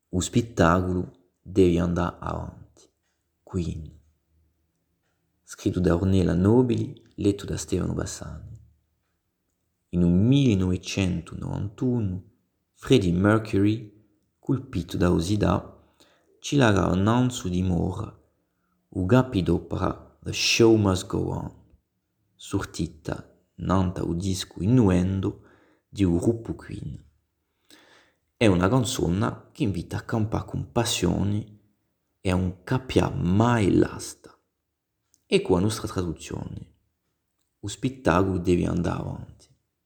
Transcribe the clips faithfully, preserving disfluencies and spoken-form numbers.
lo spettacolo deve andare avanti. Queen. Scritto da Ornella Nobili, letto da Stefano Bassani. In un millenovecentonovantuno, Freddie Mercury, colpito da osidà, ci lara annuncio di mora, u gapi d'opera The Show Must Go On, sortita nanta o disco innuendo di un gruppo Queen. È una canzone che invita a campare con passione e a non capire mai l'asta. E qua la nostra traduzione. Lo spettacolo deve andare avanti.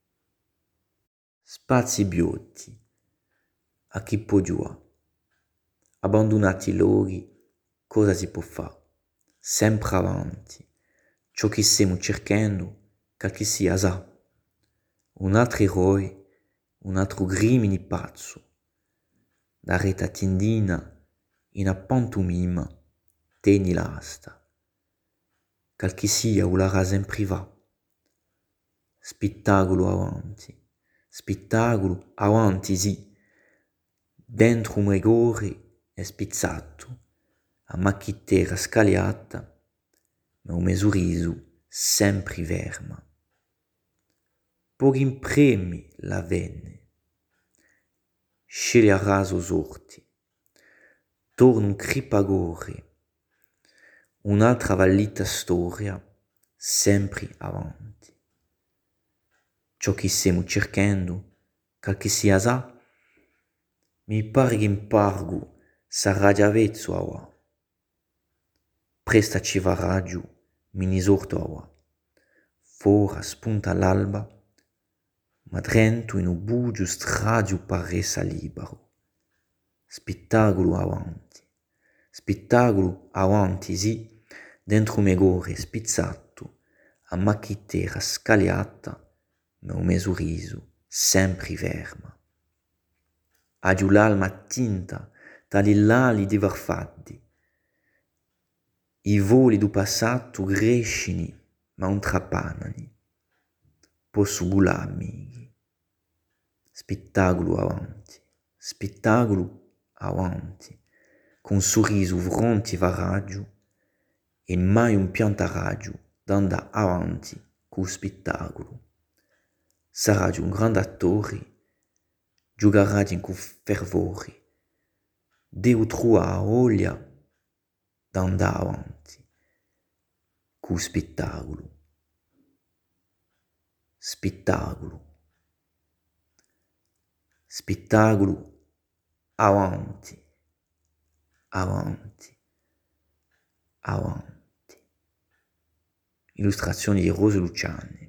Spazi biotti, a chi può giocare. Abbandonati i luoghi, cosa si può fare? Sempre avanti. Ciò che stiamo cercando, che sia sa. Un altro eroe, un altro grimini pazzo. La reta tendina, in a pantomima, teni l'asta. Qual che sia o la rasa in privato. Spettacolo avanti, spettacolo avanti sì, dentro un rigore è spizzato, a macchittera scaliata, ma un sorriso sempre verma. Por impremi la venne, sceglie a raso sorti, torna un cripagore, un'altra vallita storia, sempre avanti. Ciò che stiamo cercando, qual che sia sa, mi pare che impargo sarà già vezzo a wa. Presta ci va raggio, mi nisorto a wa. Fora spunta l'alba, ma dentro in un bugio stradio paressa libero. Spettacolo avanti, spettacolo avanti sì, dentro me gore spizzato, a macchittera scaliata, ma un mio sorriso sempre ferma. Agiù l'alma tinta, tali l'ali di varfaddi. I voli do passato crescini, ma un trapanani. Posso gularmi. Spettacolo avanti, spettacolo avanti, con sorriso fronte va raggio, e mai un pianta raggio d'andare avanti con spettacolo. Sarà un grande attore, giocherà con fervore, devo trovare voglia d'andare avanti con spettacolo. Spettacolo, spettacolo avanti, avanti, avanti. Illustrazioni di Rose Luciani.